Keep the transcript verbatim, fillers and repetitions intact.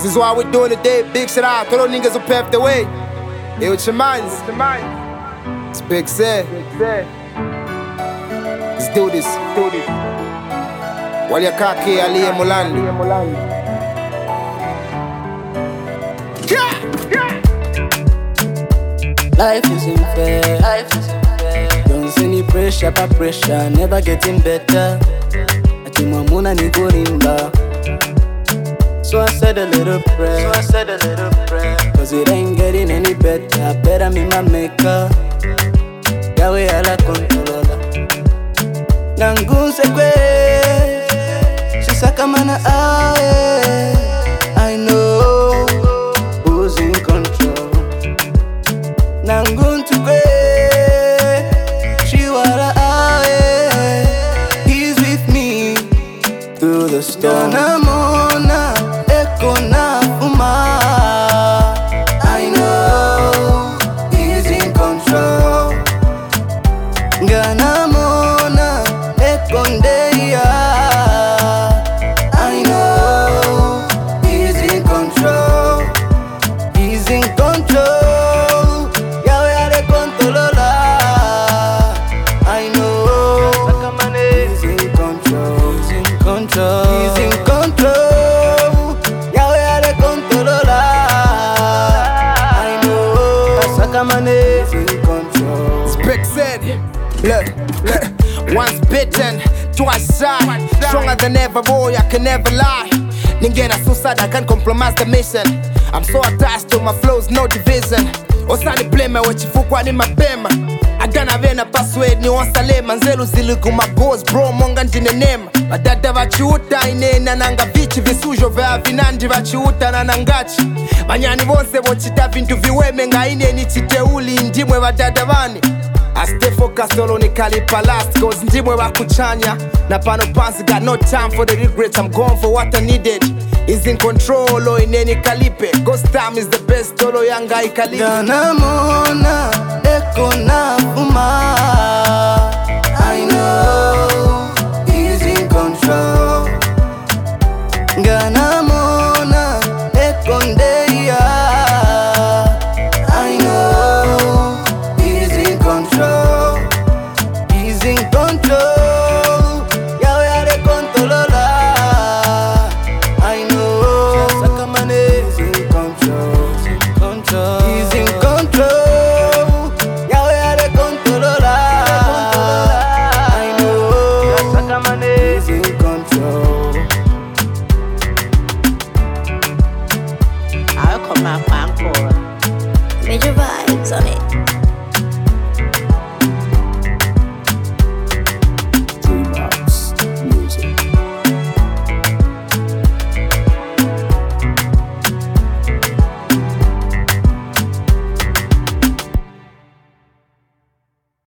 This is what we're doing today. Big shout out to those niggas who paved the way. Hey, with your minds. It's Big Say. Let's do this. Do this. Waliakaki aliye Mulandi. Life isn't fair. Life isn't fair. Don't see any pressure, but pressure never getting better. Atimamuna ni kurimba. So I said a little prayer. So I said a little prayer. Cause it ain't getting any better. Better me my maker. Yawe ala controller. Nanguse kwe. Shisaka mana awe. I know who's in control. Nanguntu kwe. Shiwara awe. He's with me through the storm. I know he's in control. Gana mona ekondeya. I know he's in control. He's in control. Yawe ale controla. I know he's in control. He's in control. He's in control. It's Big said, look, once bitten, twice shy. Stronger than ever, boy, I can never lie. Ningena suicide, I can't compromise the mission. I'm so attached to my flows, no division. Osani blame wechifukwa ni mapema. Agana vena password ni wansalema. Nzelu ziliku magos, bro, monga njine nema. Madada vachiuta inena nanga vichi. Visujo vya vinandi vachiuta na nangachi. Manyani vonse vochita vintu viweme. Nga ine ni chiteuli ndimwe vadada vani. I stay focused all on the caliper last. Cause ndimwe wakuchanya. Na pano pansi got no time for the regrets. I'm going for what I needed. Is in control or in any calipe. Ghost time is the best. Tolo yanga ikalipe. Gana mona eko na fuma. I know